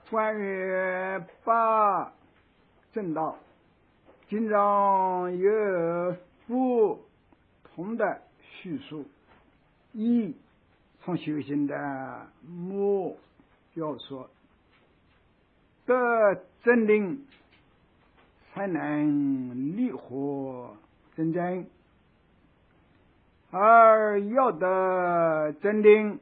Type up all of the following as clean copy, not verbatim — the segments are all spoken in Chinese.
关于八正道，经常有不同的叙述。一，从修行的目标说，得真定才能离合真正，而要得真定，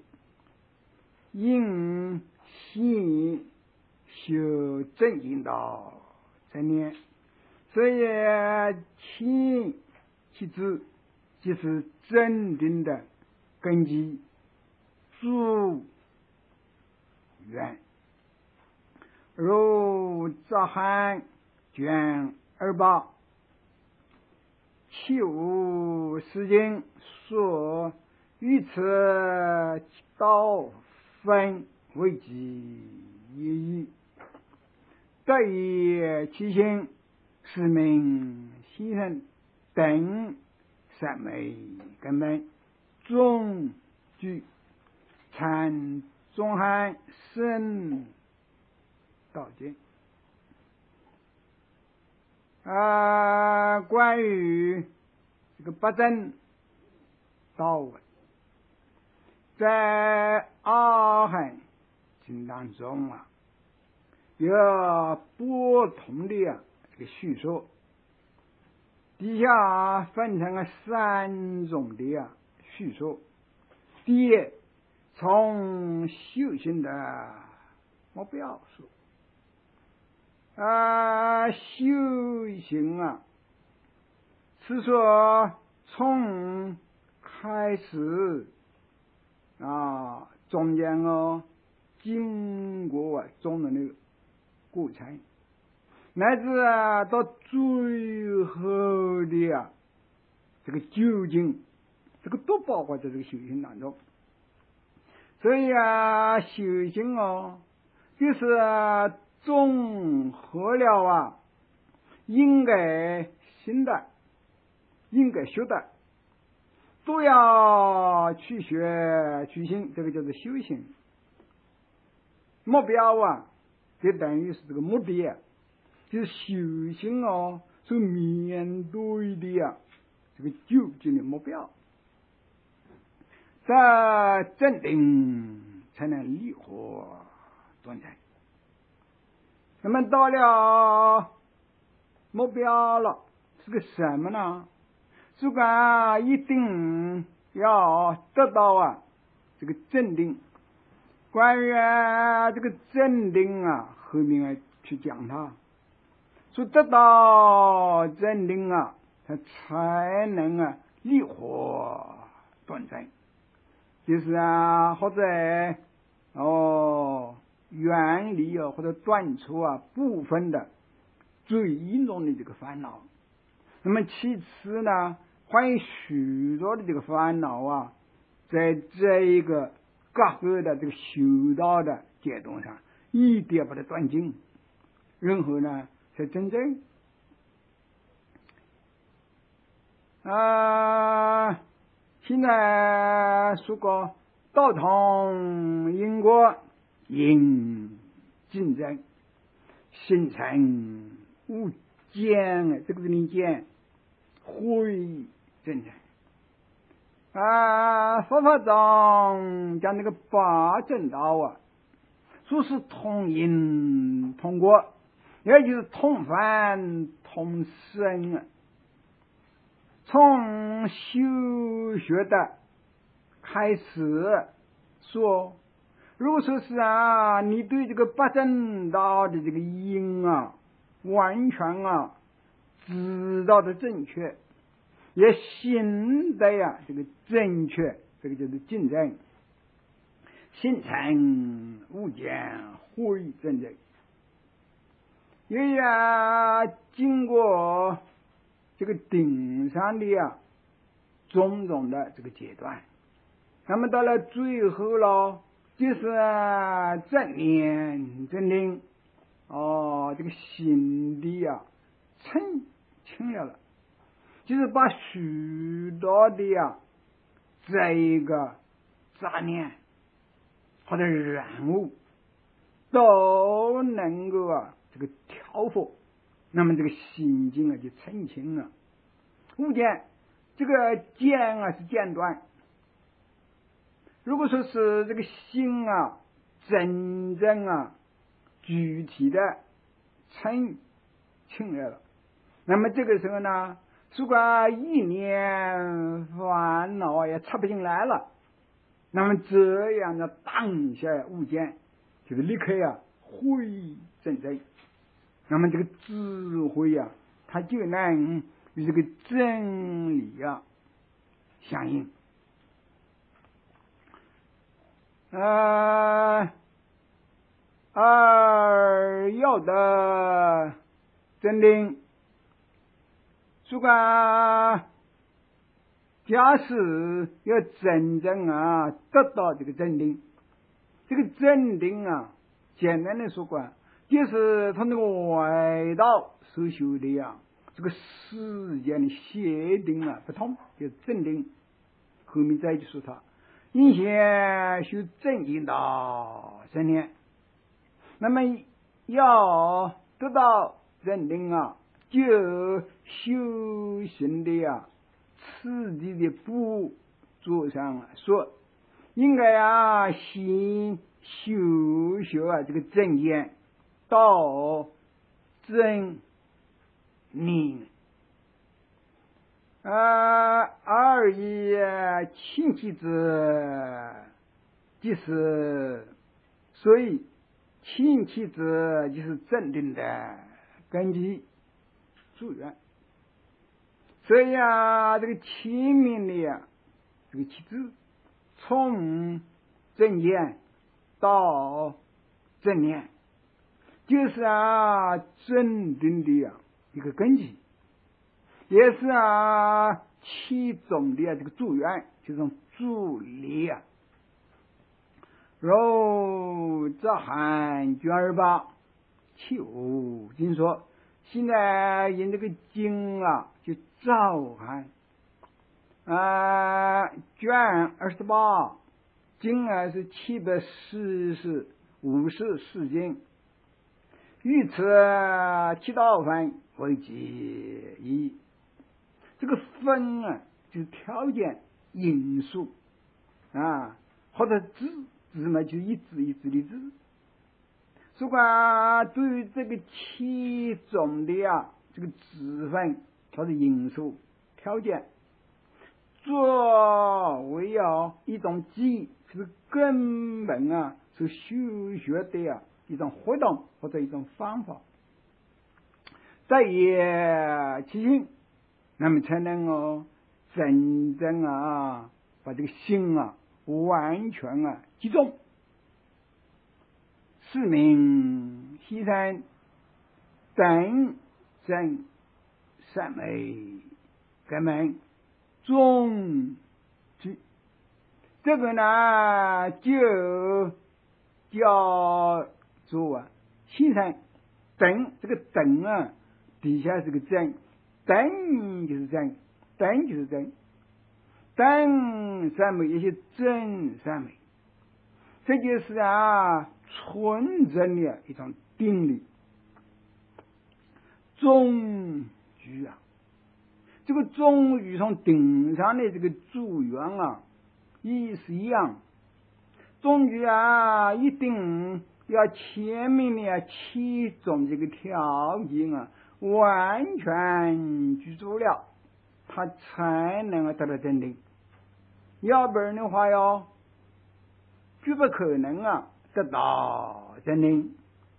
应先修正经道真念。所以前其子就是真定的根基主源。如杂汉卷28其无世经说，于此道分为己也已，得以其心是名心生等三昧根本中具参中汉深道经。关于这个八正道文，在阿含经当中有不同的这个叙说，底下分成了3种的叙说。第一，从修行的目标说，修行是说从开始中间经过中的那个过程，乃至到最后的这个究竟，这个都包括在这个修行当中。所以修行就是综合了应该行的应该学的都要去学去行，这个叫做修行。目标就等于是这个目的，就是修行所面对的这个究竟的目标。这正定才能离合断真。那么到了目标了，是个什么呢？主管一定要得到这个正定。关于这个正定后面去讲它，说得到正定它才能离合断真，就是或者远离或者断除部分的最严重的这个烦恼。那么其次呢，关于许多的这个烦恼在这一个各个的这个修道的阶段上，一定要把它断尽，然后呢才真正现在说过道同因果应竞争，形成无间，这个是你讲会正常。佛法中讲那个八正道说是同因同果，也就是同凡同生从修学的开始说，如果说是你对这个八正道的这个因完全知道的正确，也信的这个正确，这个就是竞争，形成无间会正正。因为经过这个顶上的种种的这个阶段，那么到了最后了，就是正念正定这个心地澄清了，就是把许多的这一个杂念或者染物都能够这个调和，那么这个心境就澄清了。物件这个剪是剪断，如果说是这个心真正具体的澄清来了，那么这个时候呢，如果一念烦恼也插不进来了，那么这样的当下物件就是立刻会真正，那么这个智慧它就能与这个真理相应。而要的真定，如果假使要真正得到这个真定，这个真定简单的说过，就是他那个外道所修的这个世间的邪定不同，就是真定。后面再就说他应先修正引导3年，那么要得到真定就修行的次第的步骤上说，应该先修这个正言到真明。而以亲戚之即是，所以亲戚之就是正定的根基助缘。所以这个亲民的这个妻子，从正言到正念，就是正定的一个根基，也是其中的这个助缘，就是助力如这汉卷28其5经说，现在引这个经就照汉卷28经是754经，于此7道分为其一。这个分就是条件因素或者字嘛，就一字一字的字。如果对于这个其中的这个字分或者因素条件作为一种基，就是根本是修学的一种活动或者一种方法，再也其心，那么才能真正把这个心完全集中。是名西山等正三昧根本中居，这个呢就叫做西山等，这个等底下是个真，等就是真，等就是真，等三昧也是真三昧，这就是纯正的一种定力。终居这个终与从顶上的这个助缘意思一样，终居一定要前面的其中这个条件完全具足了，他才能得到真定，要不然的话绝不可能得到真定。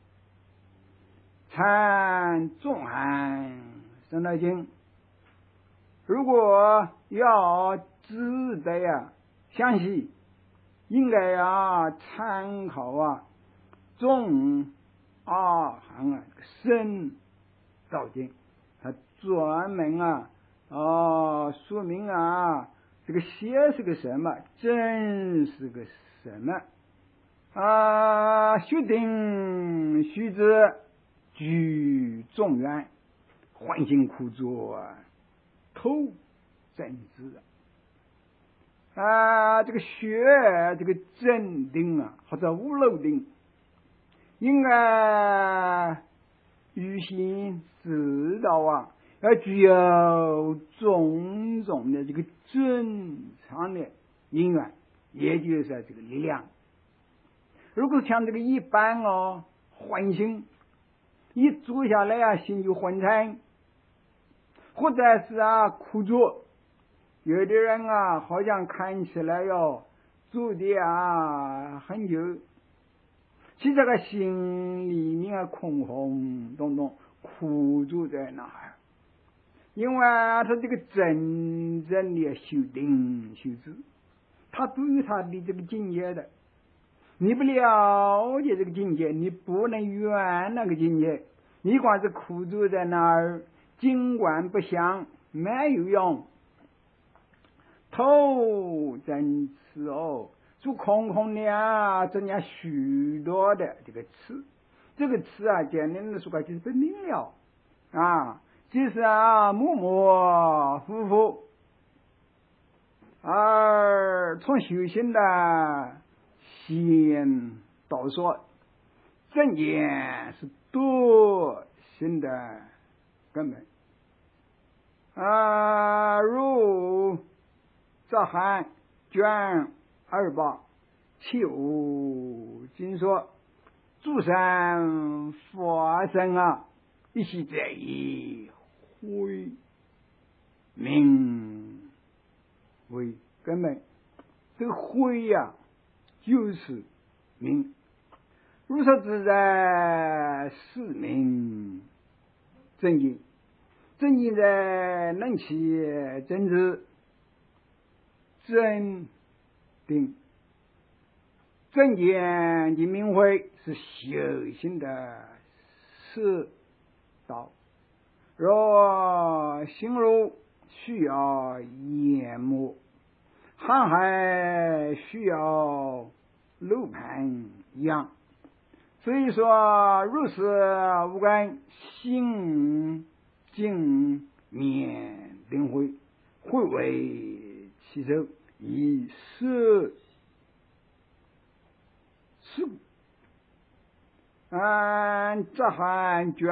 参众汉生道经，如果要知得详细，应该参考众阿含生道经，它专门说明这个邪是个什么，真是个什么须定须知具众缘，欢欣苦作透真知这个学这个真定或者无漏定， 应该预先知道啊，要具有种种的这个正常的因缘，也就是这个力量。如果像这个一般幻心，一坐下来啊，心就昏沉，或者是苦坐。有的人啊，好像看起来坐的很久，其实这个心里面空空洞洞，苦坐在那儿。因为他这个真正的修定修智，他都有他的这个境界的。你不了解这个境界，你不能圆那个境界。你光是苦坐在那儿，尽管不想，没有用。头真吃做空空的增加许多的这个吃，这个吃简单的说就是不明了就是模模糊糊。而从修行的先导说，正见是多心的根本如这函卷287经说，诸神法身一起在以慧名为根本。这个慧就是名，如说自在是名正经，正经在能起真知真定，正见的明慧是修行的世道。若心如需要研磨，航海需要楼盘一样。所以说，如是无根心静面定慧，慧为其手，以是故。这函卷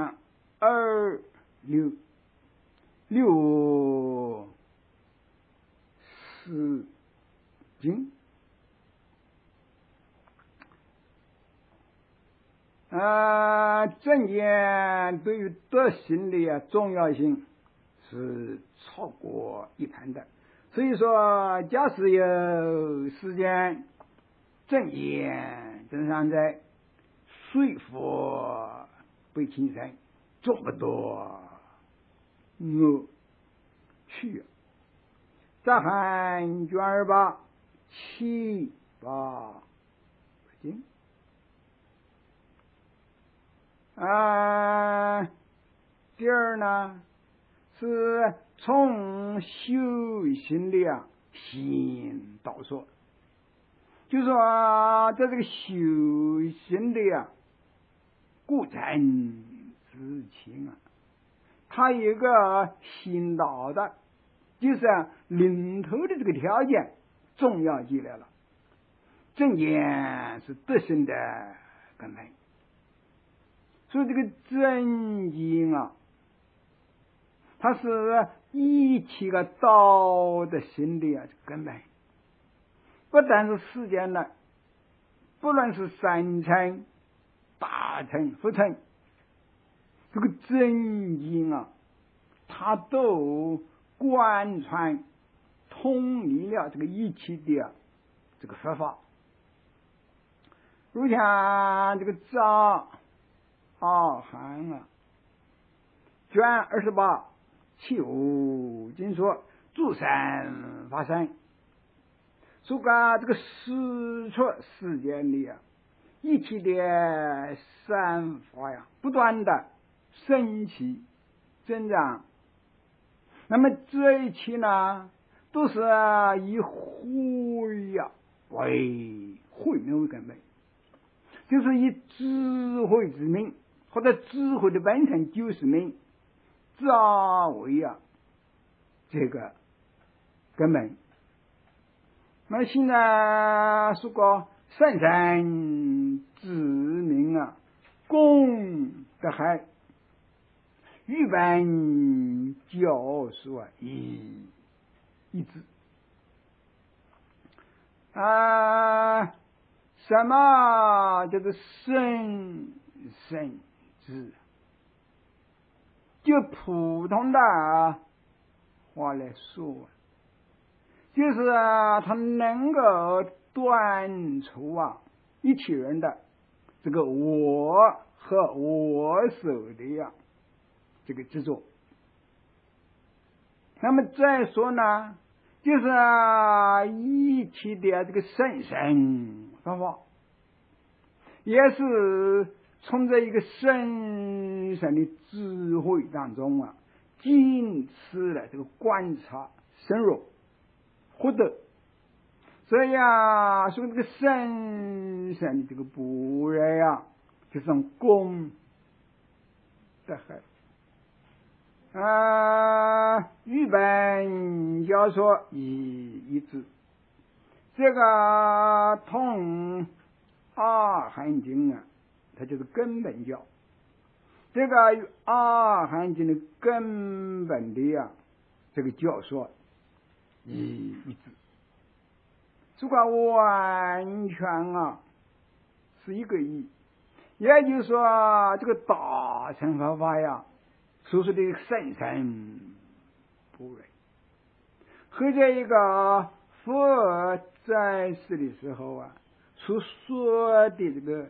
26经正见对于德行的重要性是超过一般的。所以说，假使有时间，正见正常在，说服被轻生，做不多我去。再看卷287经第二呢，是从修行的先导说，就说在这个修行的过程之前它有一个先导的，就是领头的这个条件重要起来了。正见是德行的根本，所以这个正见它是一切个道德行的根本。不但是世间的，不论是三乘、大乘、佛乘，这个正见它都贯穿统一了这个一切的这个佛法。如像这个藏函卷2875经说，诸神法身，说这个实出世间里一切的善法不断的升起增长。那么这一切呢，都是以慧为慧名为根本，就是以智慧之名，或者智慧的本身就是名，作为这个根本。那现在说过圣人之名公德海，语本教书啊，一致啊。什么叫做生智？就普通的话来说，就是他能够断除一切人的这个我和我手的这个执着。那么再说呢，就是一切的这个神方法，也是从这一个深的智慧当中仅此的这个观察深入获得。所以说这个深的这个般若就是功德海语本教说一致，这个同阿含经它就是根本教。这个与阿含经的根本的这个教说一致，这个完全是一个意。也就是说，这个大乘佛法所说的深般若，和这一个佛在世的时候所说的这个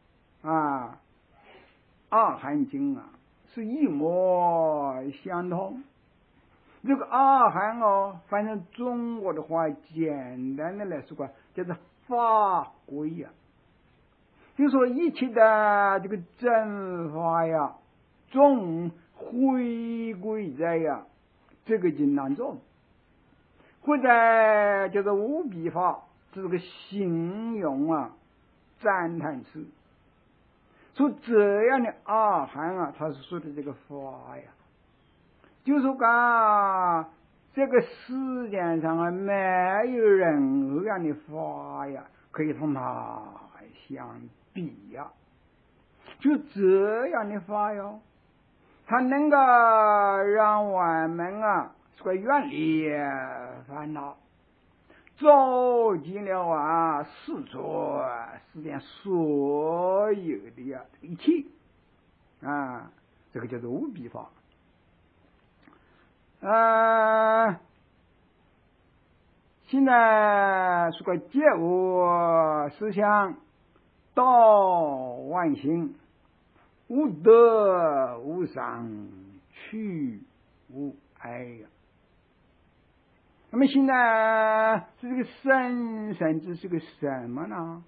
阿含经是一模相同。这个阿含反正中国的话，简单的来说叫做法规就说一切的这个正法总回归在这个经当中，或者叫做无比法，这个形容赞叹词。说这样的阿含他是说的这个法就是说这个世界上没有任何样的法可以同它相比就这样的法它能够让我们远离烦恼，走进了世间所有的一切这个叫做无比法。现在说个觉悟思想道万行，无得无伤，去无碍那么现在这个神智是个什么呢？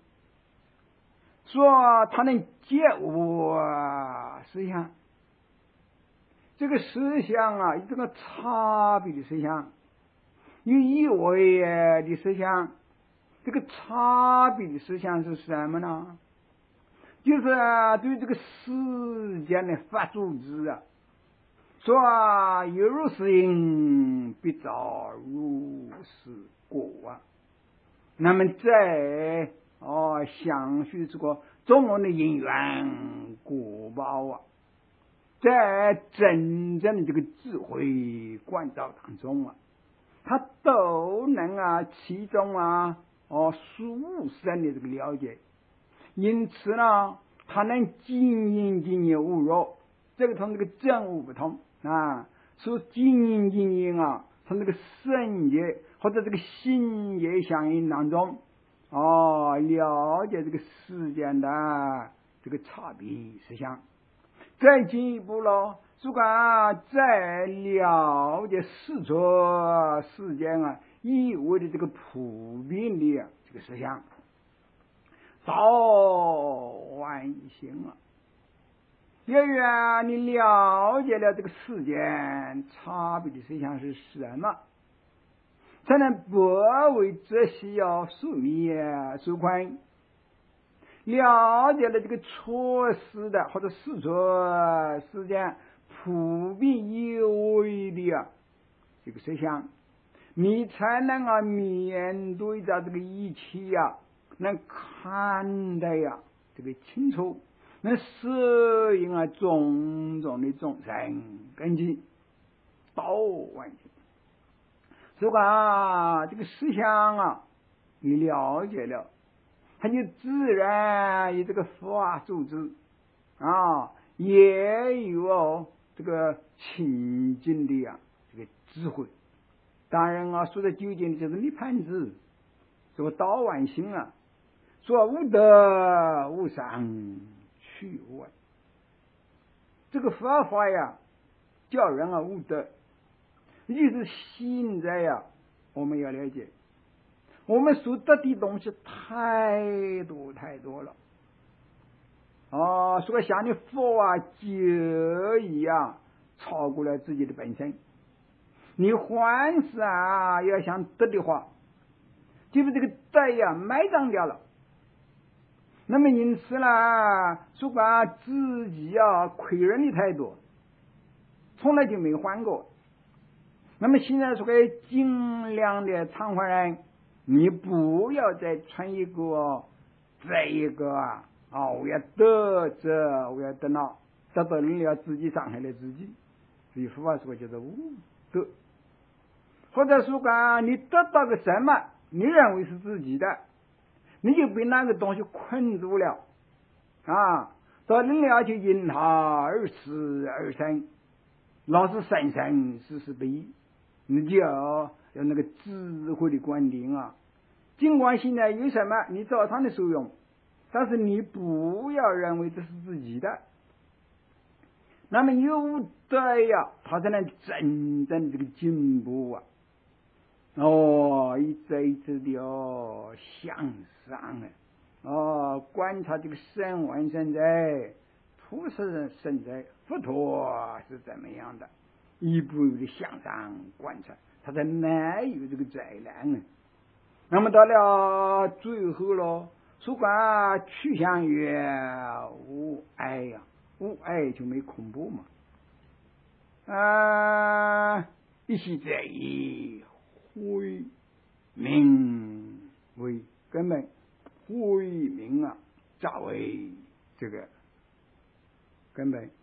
说他能觉悟思想，这个思想有这个差别的思想，有以为的思想。这个差别的思想是什么呢？就是对这个世间的法组织说有如是因必遭如是果那么在详叙这个种种的因缘果报在真正的这个智慧观照当中他都能其中殊胜的这个了解。因此呢，他能经营无弱，这个同这个正悟不同说经营从这个圣业或者这个心业相应当中了解这个世间的这个差别思想。再进一步了，如果再了解世间以为的这个普遍的这个思想，道万行由于你了解了这个世间差别的思想是什么，才能不为这些所迷所困。了解了这个错失的或者世间普遍有为的这个思想，你才能面对着这个一切能看得这个清楚， 能适应种种的众生根基，道完性。如果这个思想你了解了，它就自然有这个法组织也有这个清净的这个智慧。当然说的究竟就是涅盘子，这个道完性说无德无伤去无碍。这个佛法叫人无德，也就是现在我们要了解，我们所得的东西太多了所以像你佛就已超过了自己的本身。你凡是要想得的话，就是这个德埋葬掉了。那么因此如果自己亏人的太多，从来就没还过。那么现在尽量的偿还人，你不要再穿一个这一个我要得这，我要得那，得到人了自己伤害了自己。所以佛法说叫做无德。或者说你得到个什么，你认为是自己的，你就被那个东西困住了到人了就因它而死而生，老是生生死死不已。你就要那个智慧的观点尽管现在有什么你照常的受用，但是你不要认为这是自己的。那么有德它才能真正这个进步一直的向上观察这个声闻身在、菩萨身在、佛陀是怎么样的，一步一步的向上观察，它才没有这个灾难那么到了最后了，如果趋向于无碍无碍就没恐怖嘛一系在以慧明为根本，慧明作为这个根本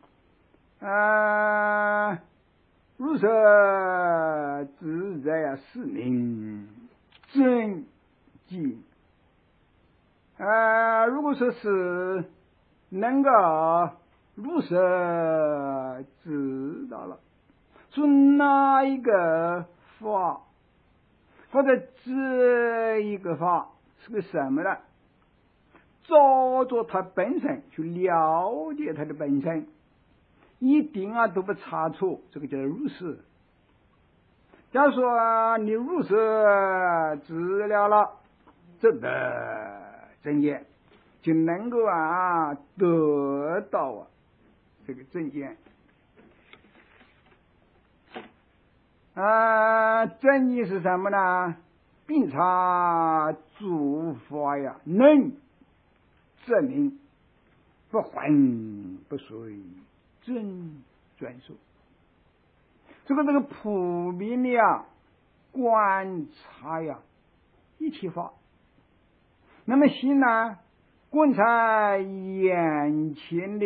如是自在是名真经如果说是能够如是知道了，说哪一个法或者这一个法是个什么呢？照着它本身去了解它的本身，一定都不差错，这个叫如是。假如说你如是知了这个正见，就能够得到这个正见正义是什么呢？并察诸法能证明不还不随真专属。这个普遍的观察一切法，那么心观察眼前的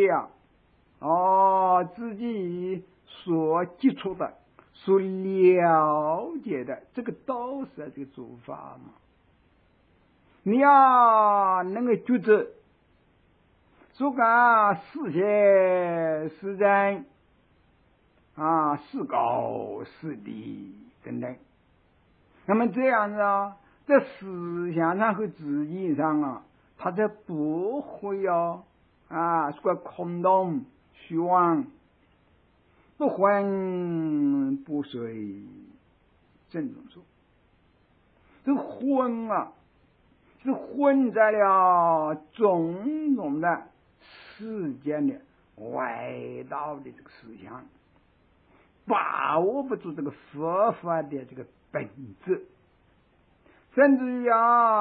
自己所接触的、所了解的，这个都是这个诸法嘛。你要能够觉知，说是邪是真是高是低等等。那么这样子在思想上和自己上他才不会说空洞虚妄，不还不随正中说。这混是混在了种种的世间的外道的这个思想，把握不住这个佛法的这个本质，甚至于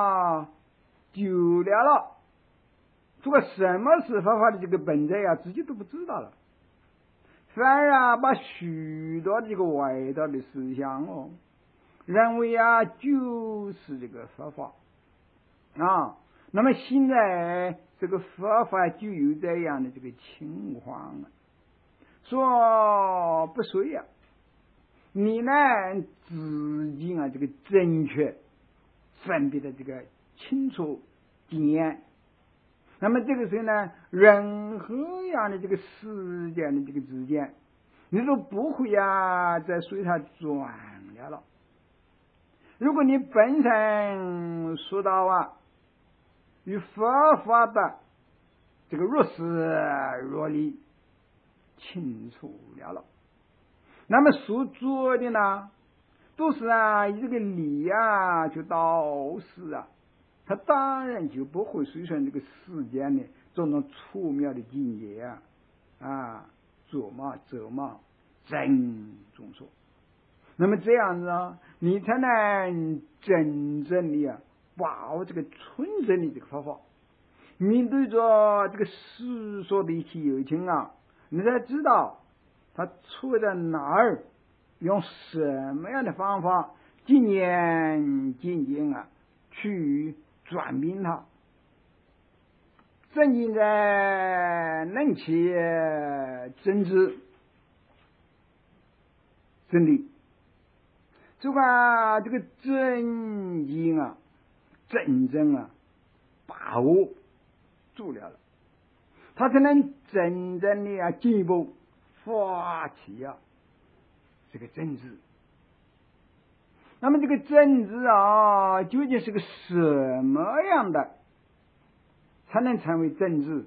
久了这个什么是佛法的这个本质自己都不知道了，反而把许多这个外道的思想认为就是这个佛法那么现在这个佛法就有这样的这个情况啊，说不对呀，你呢自己啊这个正确分别的这个清楚经验，那么这个时候呢，任何样的这个时间的这个之间，你都不会再随它转了。如果你本身说到与佛法的这个若是若离清楚了，那么所做的呢，都是以这个理去导师他当然就不会随顺这个世间的这种粗妙的境界做嘛走嘛真中说。那么这样子你才能真正的把握这个纯正的这个方法，面对着这个世俗的一些友情你才知道他错在哪儿，用什么样的方法今年渐渐去转变它，正经在能起真知真理，就这个真经真正把握住了，他才能真正的进一步发起这个真知。那么这个真知究竟是个什么样的才能成为真知？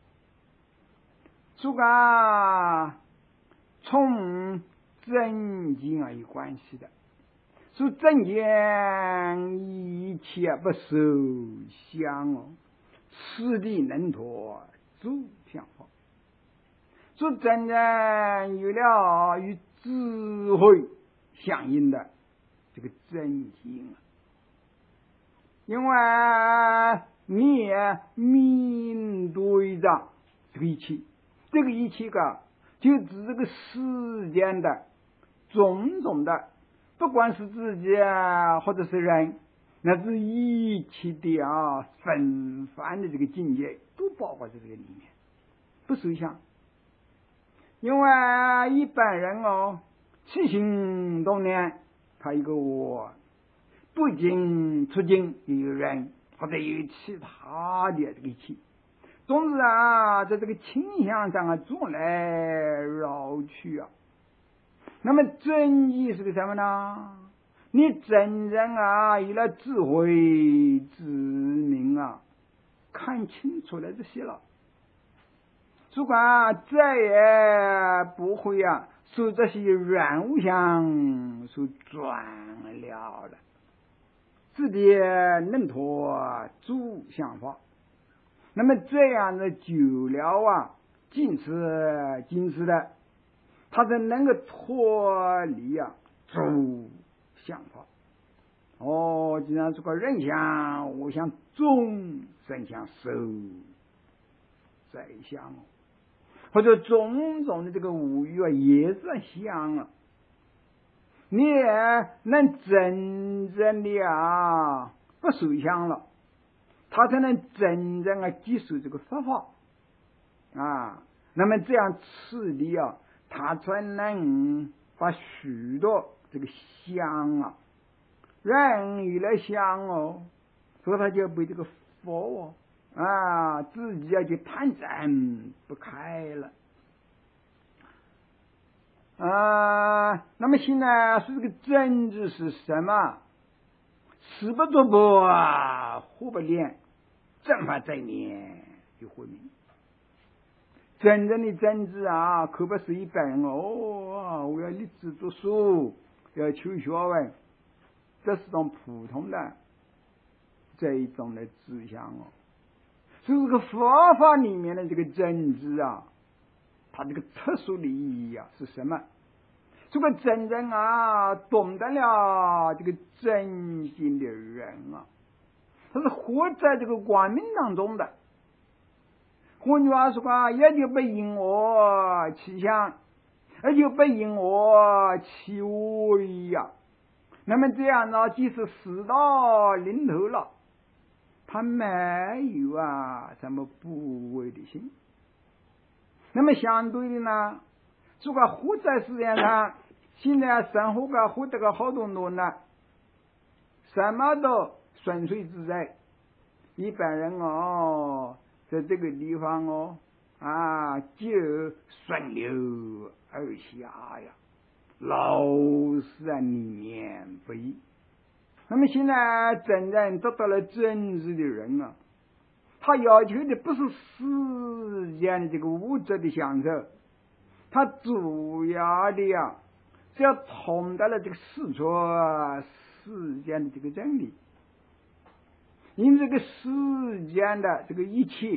这个从真经有关系的，说真经一切不受想此地能脱诸相法，说真正有了与智慧相应的这个真经因为你面对着这个一切，这个一切就指这个世间的种种的，不管是自己或者是人，乃至一切的纷繁的这个境界，都包括在这个里面，不受想。因为一般人起心动念，他一个我不仅出境有人或者有其他的这个一切，总之在这个倾向上转来绕去那么真意是个什么呢？你真正有了智慧之明看清楚了这些了，主管再也不会受这些软物象所转了的，自己能脱诸相法。那么这样的久了近似的，他才能够脱离诸相法。既然这个人相、我相、众生相、受在相或者种种的这个五欲也是相你也能真正的不受相了，他才能真正接受这个佛法那么这样次第他才能把许多这个相人有了相所以他就被这个佛自己就贪真不开了那么现在说这个真知是什么？死不做不活不练，正法在面就回明。真正的真知可不是一般人我要立志读书，要求学问，这是种普通的这一种的志向所以这个佛法里面的这个真知它这个特殊的意义是什么？这个真正懂得了这个真心的人他是活在这个光明当中的。换句话说也就不因我起想，而就不因我起为那么这样即使死到临头了， 他没有什么不为的心。那么相对的呢，这个活在世界上，现在生活活得个好多年了，什么都顺遂自在。一般人在这个地方就顺流而下呀，老是里面不易。那么现在真正得到了真实的人他要求的不是世间的这个物质的享受，他主要的是要通达了这个世间的这个真理。因这个世间的这个一切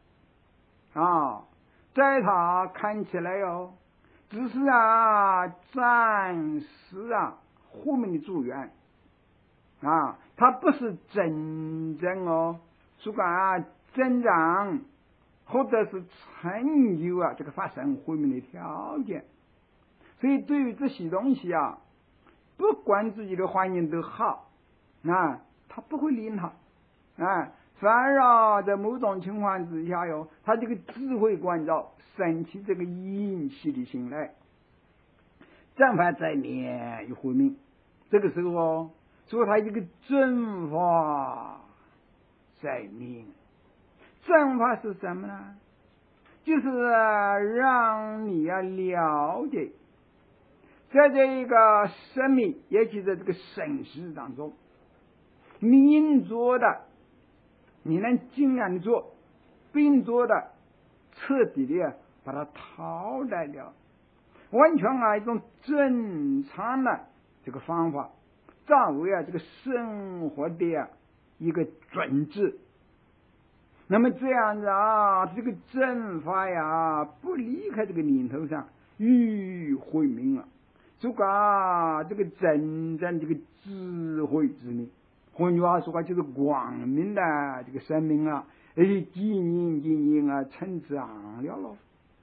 在他看起来只是暂时后面的祝愿他不是真正说增长或者是成就这个发生后面的条件。所以对于这些东西不管自己的环境都好他不会理他反而在某种情况之下他这个智慧关照升起这个引起的心来，正法在念一回命。这个时候说他这个正法在念。正法是什么呢？就是让你了解，在这一个生命，也就是这个生死当中，你应做的你能尽量的做，并做的彻底的把它淘汰掉，完全一种正常的这个方法，作为这个生活的一个准则。那么这样子这个正法不离开这个念头上，与慧明这个真正这个智慧之力。换句话说就是光明的这个生命而且经营成长了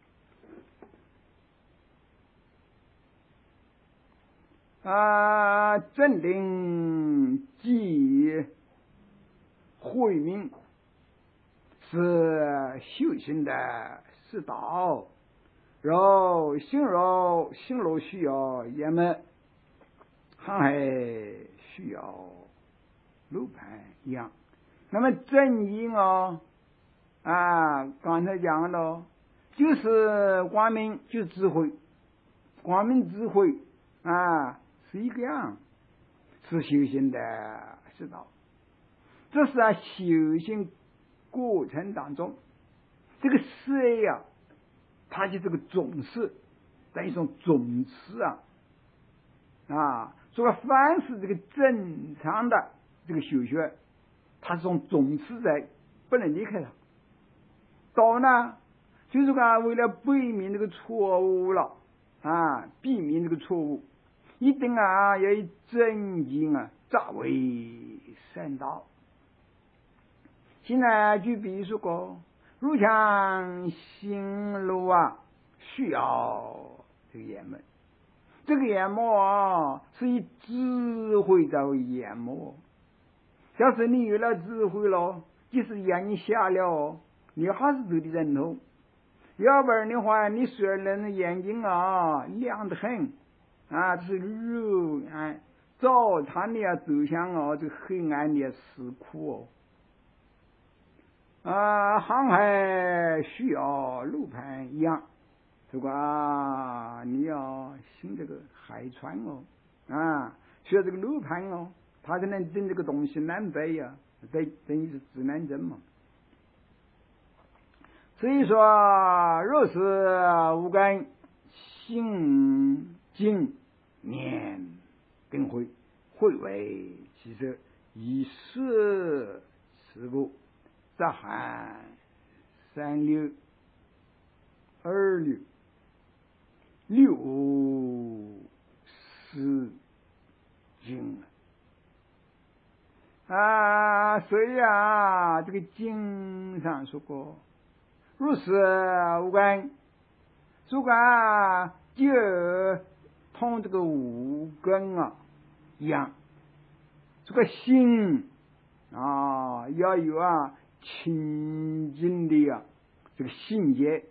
正定即慧明是修行的世道，心若需要也门，航海需要路盘一样。那么正因刚才讲了，就是光明，就是智慧，光明智慧是一个样，是修行的世道。这是修行过程当中，这个色它就这个种子，等于一种种子所以凡是这个正常的这个修学，它是从种子在，不能离开它。到呢，就是为了避免这个错误了避免这个错误，一定要以正经作为圣道。现在就比如说如像行路需要这个眼门，这个眼目是以智慧作为眼目。要是你有了智慧了，即使眼睛瞎了你还是走的人头。要不然的话，你虽然眼睛亮得很这是肉照常的走向这个黑暗的死苦航海需要路盘一样。这个你要行这个海船需要这个路盘它才能整这个东西南北等于是指南针嘛。所以说若是无根心经念跟慧为其实以色此故则含三六二六六四经所以这个经上说过，如是无根，如果就同这个五根一样，这个心要有清净的这个心结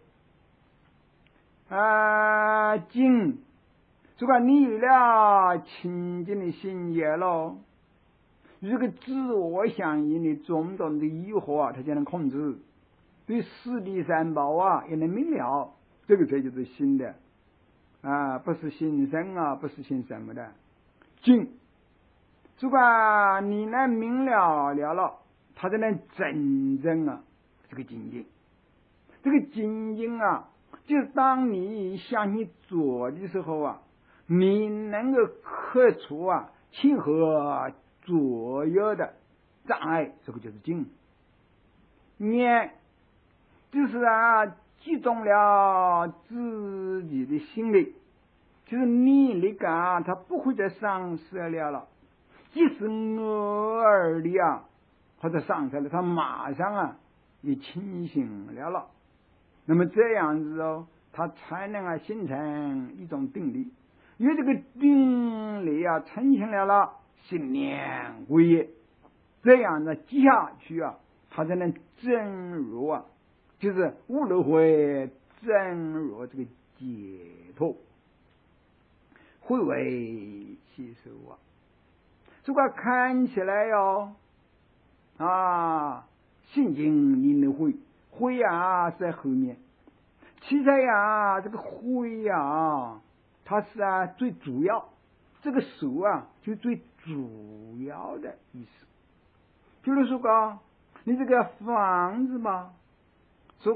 净。如果你有了清净的心结了，这个自我相应的种种的诱惑它就能控制，对四谛三宝也能明了，这个才就是心的不是心生不是心什么的净。如果你能明了它才能真正这个精进。这个精进就是当你向你做的时候你能够克除亲和左右的障碍，这个就是精。念就是集中了自己的心力，就是你那个它不会再丧失了，即使偶尔的或者丧失了，它马上也清醒了。那么这样子它才能形成一种定力，因为这个定力呈现了心念归业，这样的接下去它才能真如就是无漏会真如这个解脱，会为吸收如果看起来心经你的会是在后面，其实这个会它是最主要，这个手就最主要的意思。就是说你这个房子嘛，说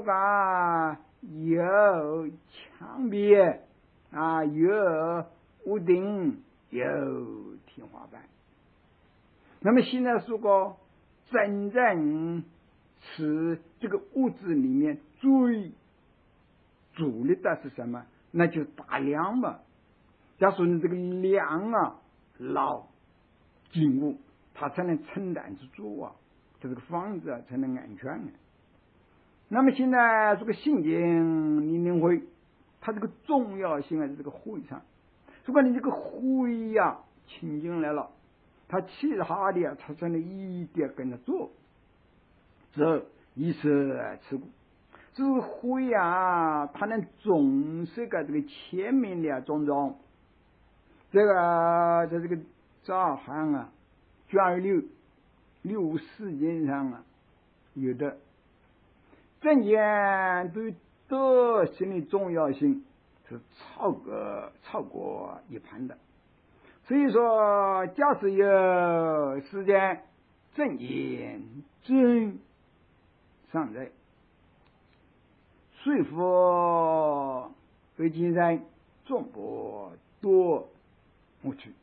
有墙壁有屋顶，有天花板。那么现在说真正是这个屋子里面最主力的是什么？那就是大梁嘛。假如你这个梁牢紧固，它才能承担得住这个房子才能安全。那么现在这个信经你领会它这个重要性在这个会上。如果你这个会清净来了，它其他的它才能一点跟着做，这一是持股。这个会它能总是这个前面的种种，这个在这个杂行卷6世经上有的正言对德行的重要性是超过一盘的。所以说假使有时间正言真尚在，说服为今人众不多无趣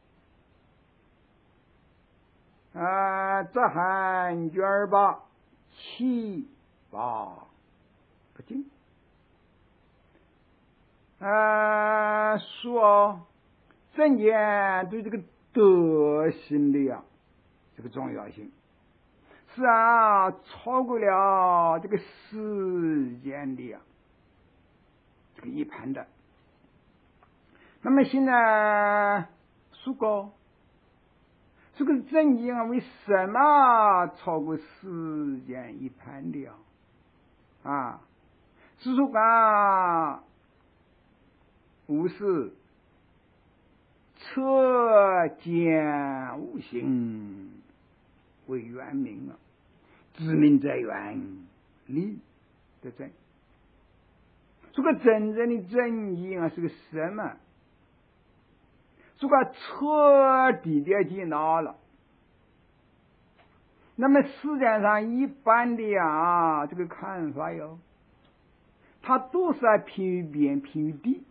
这含卷87、8不进说正言对这个德行的这个重要性是超过了这个世间的这个一盘的。那么现在说过这个正言为什么超过世间一盘的是说无事彻见无形为原名知名者原理的真。这个真正的正义是个什么？这个彻底的见到了。那么世界上一般的这个看法它都是偏于边偏于地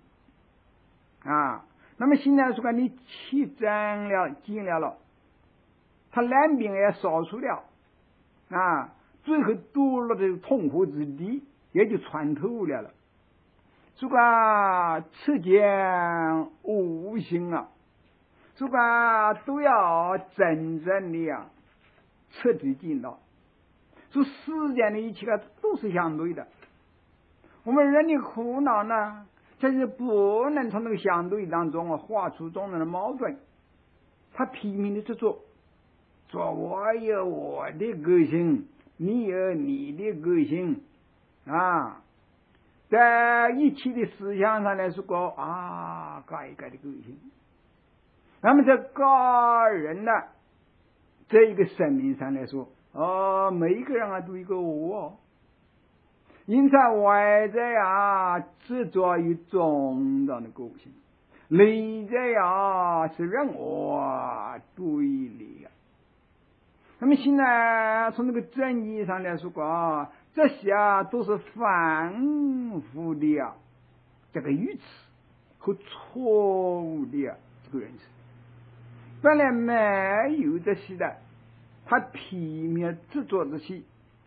那么现在说你起真了进了它两边也扫除了最后堕落的痛苦之地也就穿透了这个彻见无形这个都要真正的彻底进到这世间的一切都是相对的。我们人的苦恼呢，这是不能从那个相对当中画出中人的矛盾，他拼命的去做， 说我有我的个性，你有你的个性啊，在一起的思想上来说各一个的个性。那么在个人的这一个生命上来说，每一个人都有一个我，因此外在执着于种种的个性，内在是人我对立那么现在从这个真义上来说这些都是反复的这个语词和错误的这个认识。本来没有这些的，他皮面执着这些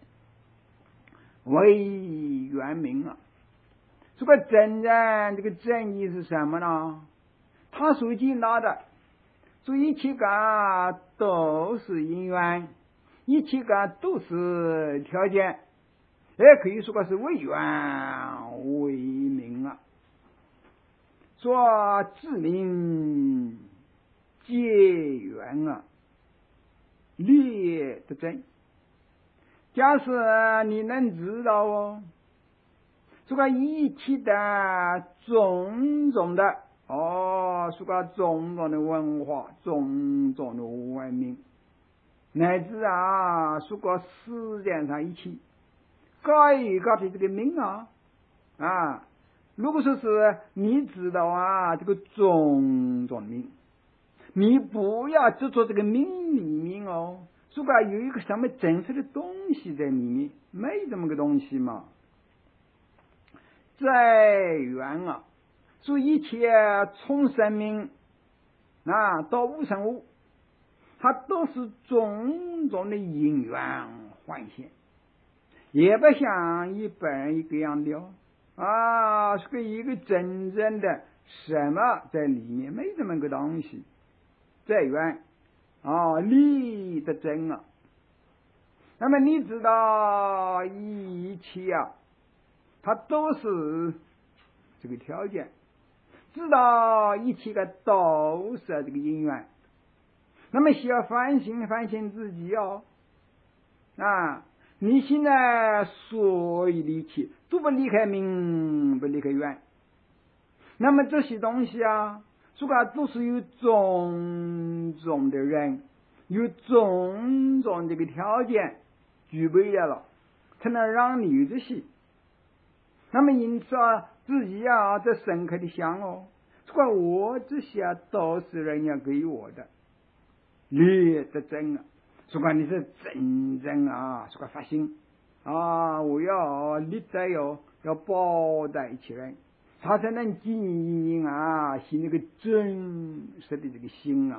为原名这个真正这个真义是什么呢？他所见到的，所以一切个都是因缘，一切个都是条件，也可以说是为缘为名说自明结缘列的真。假使你能知道这个一切的种种的这个种种的文化，种种的文明，乃至这个世界上一切各一个的这个名如果说是你知道这个种种名，你不要执着这个名里面如果有一个什么真实的东西在里面，没这么个东西嘛。在缘所以一切从生命到无生物，它都是种种的因缘幻现，也不像一般人一个样的是个一个真正的什么在里面，没这么个东西。在缘理的真那么你知道一切它都是这个条件，知道一切个都是这个因缘，那么需要反省反省自己你现在所有的一切都不离开名，不离开缘，那么这些东西这个都是有种种的人，有种种这个条件具备了才能让你有这些。那么因此自己在深刻的想这个我这些都是人家给我的，列的真这个你是真正这个发心我要立在要包在一起人，他才能经营是那个真实的这个心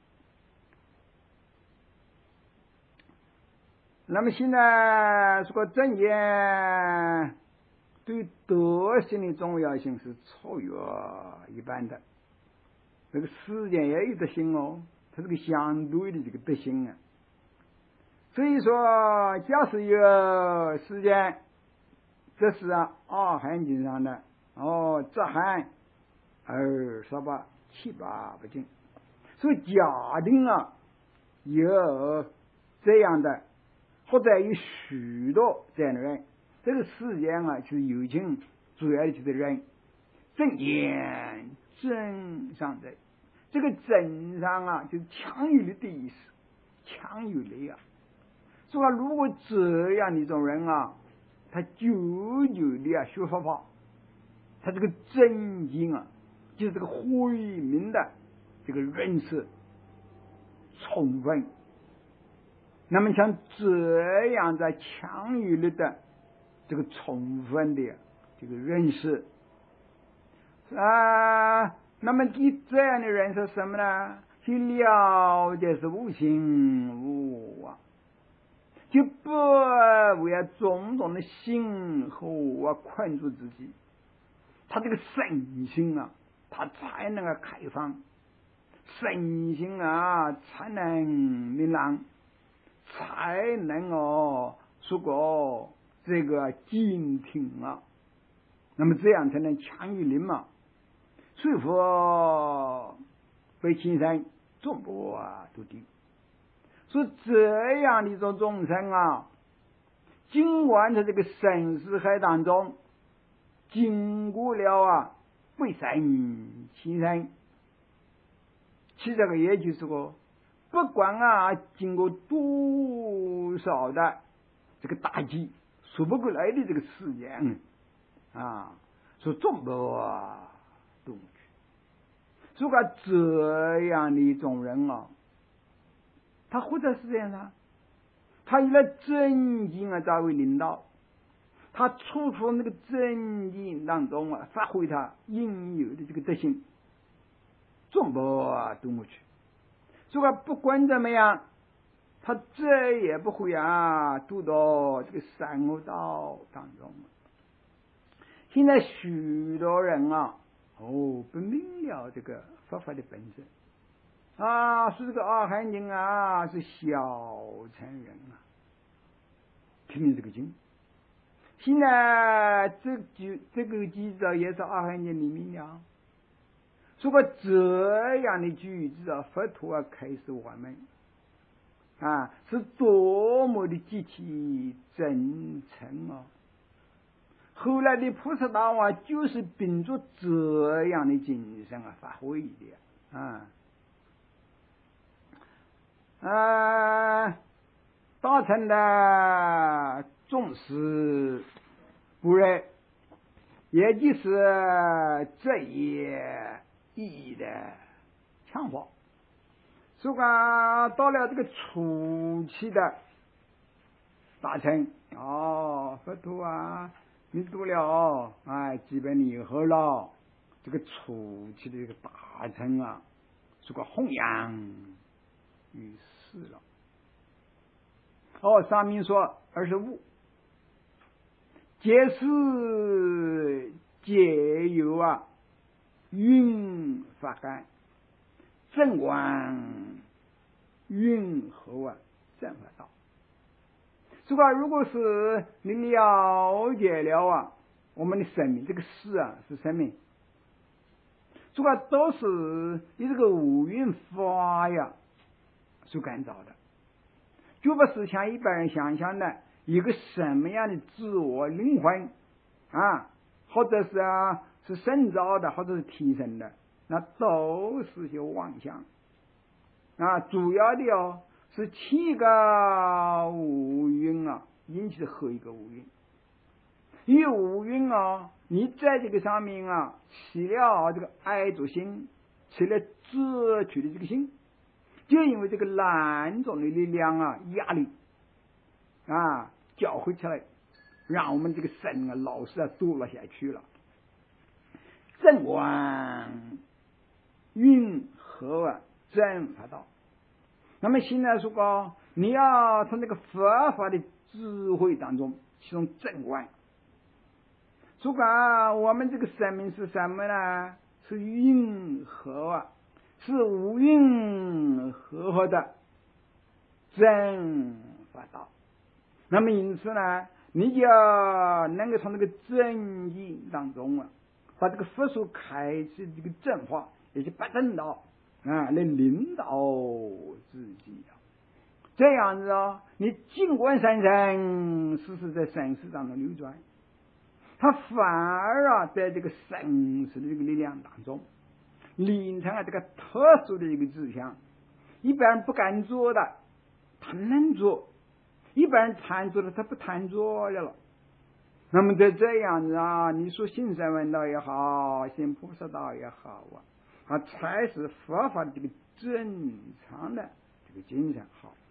那么现在这个正言对德行的重要性是超越一般的。这个世间也有德行它是个相对的这个德行所以说假使有时间，这是阿含经上的这含28、78不净。所以假定有这样的或者有许多这样的人，这个世间就是有情主要的就是人正言真上的，这个真上就是强有力的意思，强有力说如果这样的一种人他久久的学佛法，他这个真经就是这个慧明的这个认识充分，那么像这样的强有力的这个充分的这个认识那么对这样的人是什么呢？去了解是无形无就不为种种的心和困住自己，他这个身心他才能开放，身心才能明朗，才能说过这个精听那么这样才能强于灵所以说被青山众多都定。 说这样的一种众生啊，尽管在这个生死海当中经过了鬼神七生，其这个也就是说，不管经过多少的这个打击，数不过来的这个时间说总不动去。如果这样的一种人他或者是这样的，他以了真经作为领导，他处处那个真经当中发挥他应有的这个德行，总不动过去。如果不管怎么样，他再也不会渡到这个三恶道当中。现在许多人不明了这个佛法的本质说这个阿含经是小乘人听明这个经。现在这个句子也是阿含经里面的如果这样的句子佛陀开示我们是多么的极其真诚后来的菩萨道就是秉着这样的精神发挥的大乘的重视不认，也就是这一意义的强化。如果到了这个初期的大乘佛陀你读了基本你以后了，这个初期的这个大乘这个弘扬于世了。上面说25，皆是皆有运法干，正观运后正法道。如果是你了解了我们的生命，这个事是生命，都是以这个五蕴法所感召的，就不是像一般人想象的一个什么样的自我灵魂或者是深造的，或者是提升的，那都是些妄想主要的是7个五蕴引起的合一个五蕴。因为五蕴你在这个上面起了这个爱着心，起了自取的这个心，就因为这个两种的力量压力搅和起来，让我们这个身老是堕落下去了。正观运合正法道。那么现在如果你要从这个佛法的智慧当中其中正观，如果我们这个生命是什么呢？是运合是五蕴合的正法道。那么因此呢，你就能够从这个正义当中把这个佛所开启的这个正法，也就八正道来领导自己这样子你尽管生生世世在生死当中流转，他反而在这个生死的这个力量当中形成了这个特殊的一个志向。一般人不敢做的他能做，一般人贪做的他不贪做了。那么在这样子你说行深闻道也好，行菩萨道也好才是佛法的这个正常的这个精神好。